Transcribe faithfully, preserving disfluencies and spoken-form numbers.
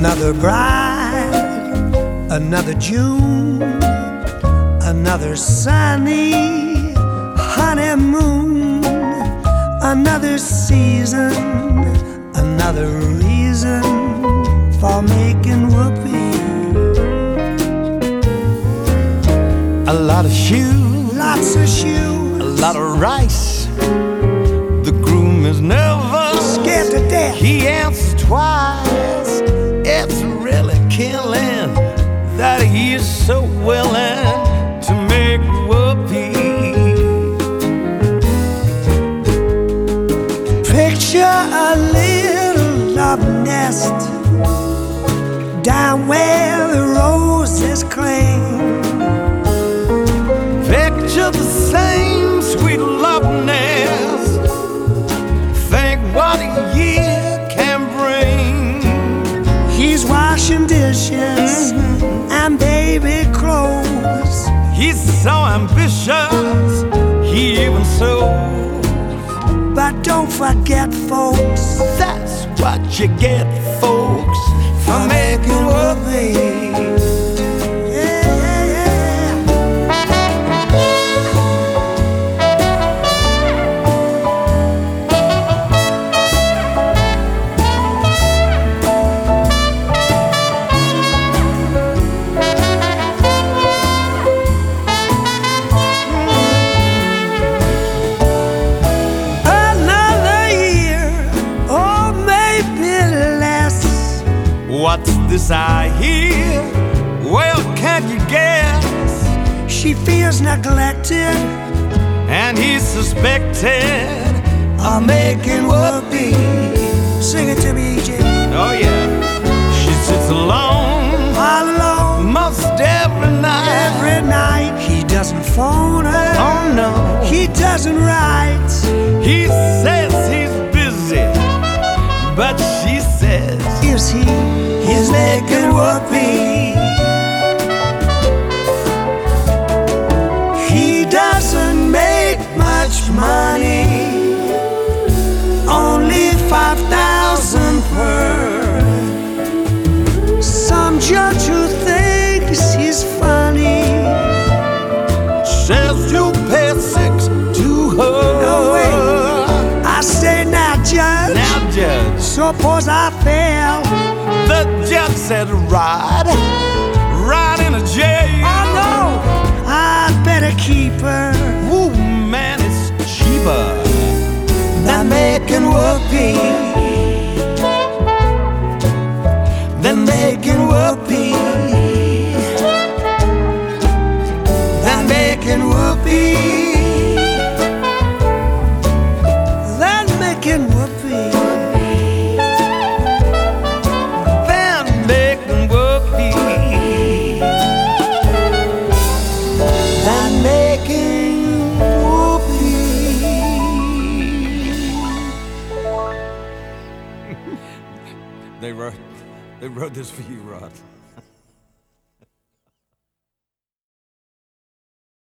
Another bride, another June, another sunny honeymoon, another season, another reason for making whoopee. A lot of shoes, Lots of shoes, a lot of rice. The groom is nervous, scared to death. he answers twice. It's really killing that he is so willing to make whoopee. Picture a little love nest down where the roses cling. Picture the same sweet love nest. Think what a year can bring. He's washing dishes Mm-hmm. and baby clothes. He's so ambitious, he even sews. But don't forget, folks, That's what you get, folks, for making whoopee. yeah, yeah, yeah. Another year, or maybe less. What's this I hear? Well, can't you guess? She feels neglected And he's suspected of making whoopee. Sing it to me, E J. Oh yeah, she sits alone All alone most every night. every night. He doesn't phone her. Oh no, He doesn't write. he says he's busy, but she says Is he? He's making whoopee. He doesn't make much money, only five thousand per. Some judge who thinks he's funny says you pay six to her. No way. I say now, judge. Now, Judge, Suppose I fail. the judge said, right, right in a jail. Oh no, I'd better keep her Ooh, man, it's cheaper than making whoopee. Than making whoopee. Than making whoopee. Than making whoopee. than making whoopee. Than making whoopee. They wrote, they wrote this for you, Rod.